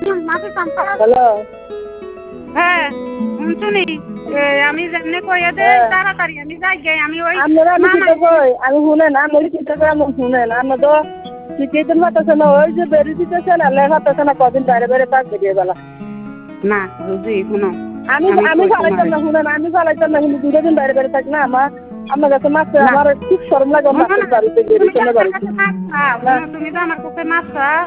hello হ্যাঁ শুনি আমি যেমনি কইয়া দে তাড়াতাড়ি আমি যাই গে আমি ওই আপনারা আমি চিন্তা কই আমি শুনেন আমি চিন্তা করে আমি শুনেন আমরা তো শিখিয়ে হতেছে না ওই যে বেরিয়ে দিতেছে না লেখা হতেছে না কদিন বাইরে বাইরে পাক বেরিয়ে বেলা না রুজি শুনো আমি আমি চালাইতাম না শুনেন আমি চালাইতাম না কিন্তু দুটো দিন বাইরে বাইরে থাকি না আমার কাছে মাছ আমার খুব শরম লাগে মাছের বাড়িতে গিয়ে তুমি তো আমার কাছে মাছ